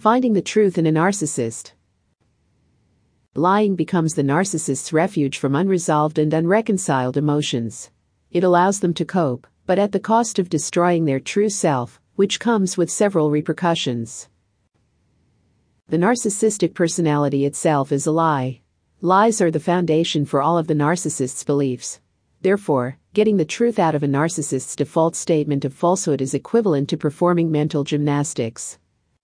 Finding the truth in a narcissist. Lying becomes the narcissist's refuge from unresolved and unreconciled emotions. It allows them to cope, but at the cost of destroying their true self, which comes with several repercussions. The narcissistic personality itself is a lie. Lies are the foundation for all of the narcissist's beliefs. Therefore, getting the truth out of a narcissist's default statement of falsehood is equivalent to performing mental gymnastics.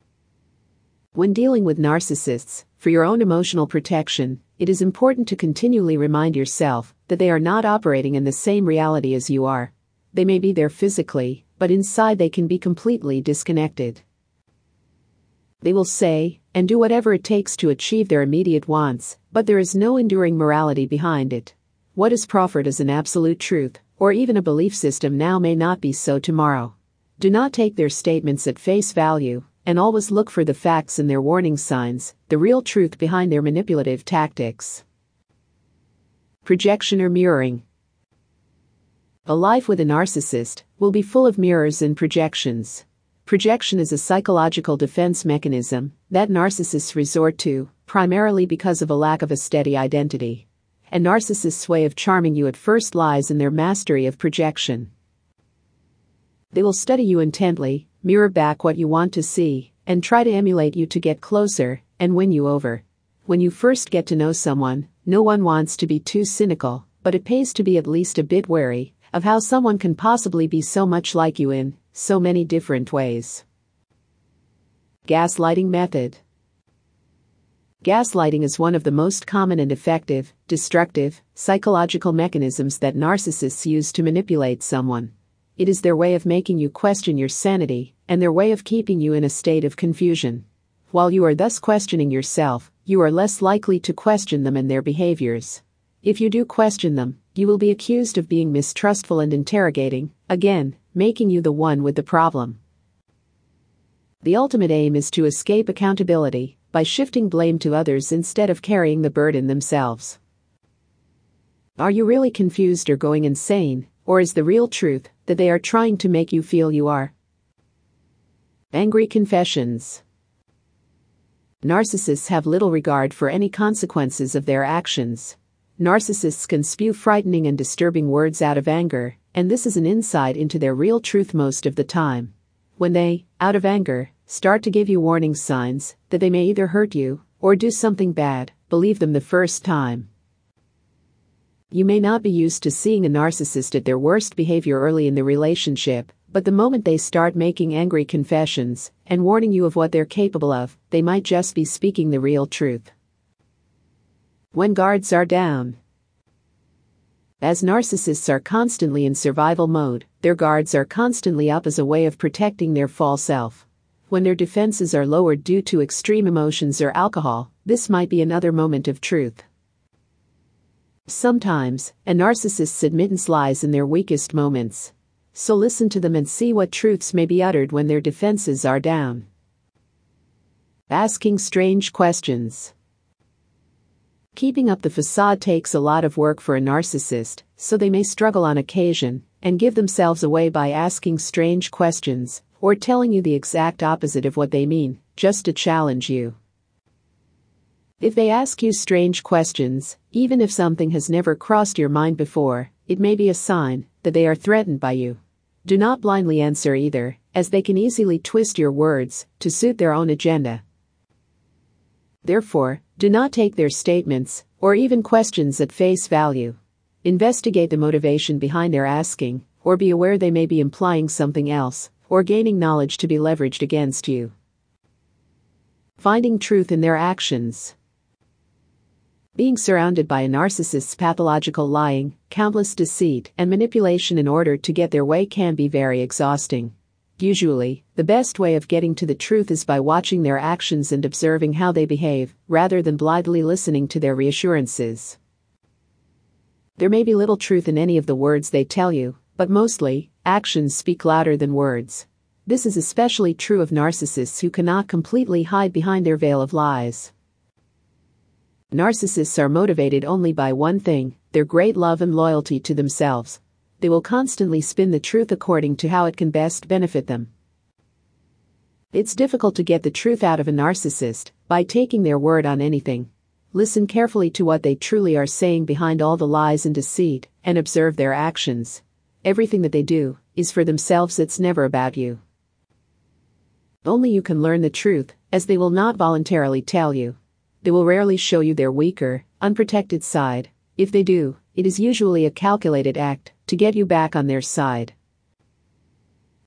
When dealing with narcissists, for your own emotional protection, it is important to continually remind yourself that they are not operating in the same reality as you are. They may be there physically, but inside they can be completely disconnected. They will say and do whatever it takes to achieve their immediate wants, but there is no enduring morality behind it. What is proffered as an absolute truth, or even a belief system now may not be so tomorrow. Do not take their statements at face value, and always look for the facts in their warning signs, the real truth behind their manipulative tactics. Projection or mirroring. A life with a narcissist will be full of mirrors and projections. Projection is a psychological defense mechanism that narcissists resort to, primarily because of a lack of a steady identity. A narcissist's way of charming you at first lies in their mastery of projection. They will study you intently, mirror back what you want to see, and try to emulate you to get closer and win you over. When you first get to know someone, no one wants to be too cynical, but it pays to be at least a bit wary of how someone can possibly be so much like you in so many different ways. Gaslighting method. Gaslighting is one of the most common and effective, destructive, psychological mechanisms that narcissists use to manipulate someone. It is their way of making you question your sanity, and their way of keeping you in a state of confusion. While you are thus questioning yourself, you are less likely to question them and their behaviors. If you do question them, you will be accused of being mistrustful and interrogating, again, making you the one with the problem. The ultimate aim is to escape accountability by shifting blame to others instead of carrying the burden themselves. Are you really confused or going insane, or is the real truth that they are trying to make you feel you are? Angry confessions. Narcissists have little regard for any consequences of their actions. Narcissists can spew frightening and disturbing words out of anger, and this is an insight into their real truth most of the time. When they, out of anger, start to give you warning signs that they may either hurt you or do something bad, believe them the first time. You may not be used to seeing a narcissist at their worst behavior early in the relationship, but the moment they start making angry confessions and warning you of what they're capable of, they might just be speaking the real truth. When guards are down. As narcissists are constantly in survival mode, their guards are constantly up as a way of protecting their false self. When their defenses are lowered due to extreme emotions or alcohol, this might be another moment of truth. Sometimes, a narcissist's admittance lies in their weakest moments. So listen to them and see what truths may be uttered when their defenses are down. Asking strange questions. Keeping up the facade takes a lot of work for a narcissist, so they may struggle on occasion and give themselves away by asking strange questions or telling you the exact opposite of what they mean, just to challenge you. If they ask you strange questions, even if something has never crossed your mind before, it may be a sign that they are threatened by you. Do not blindly answer either, as they can easily twist your words to suit their own agenda. Therefore, do not take their statements or even questions at face value. Investigate the motivation behind their asking, or be aware they may be implying something else, or gaining knowledge to be leveraged against you. Finding truth in their actions. Being surrounded by a narcissist's pathological lying, countless deceit, and manipulation in order to get their way can be very exhausting. Usually, the best way of getting to the truth is by watching their actions and observing how they behave, rather than blithely listening to their reassurances. There may be little truth in any of the words they tell you, but mostly, actions speak louder than words. This is especially true of narcissists who cannot completely hide behind their veil of lies. Narcissists are motivated only by one thing: their great love and loyalty to themselves. They will constantly spin the truth according to how it can best benefit them. It's difficult to get the truth out of a narcissist by taking their word on anything. Listen carefully to what they truly are saying behind all the lies and deceit, and observe their actions. Everything that they do is for themselves, it's never about you. Only you can learn the truth, as they will not voluntarily tell you. They will rarely show you their weaker, unprotected side. If they do, it is usually a calculated act to get you back on their side.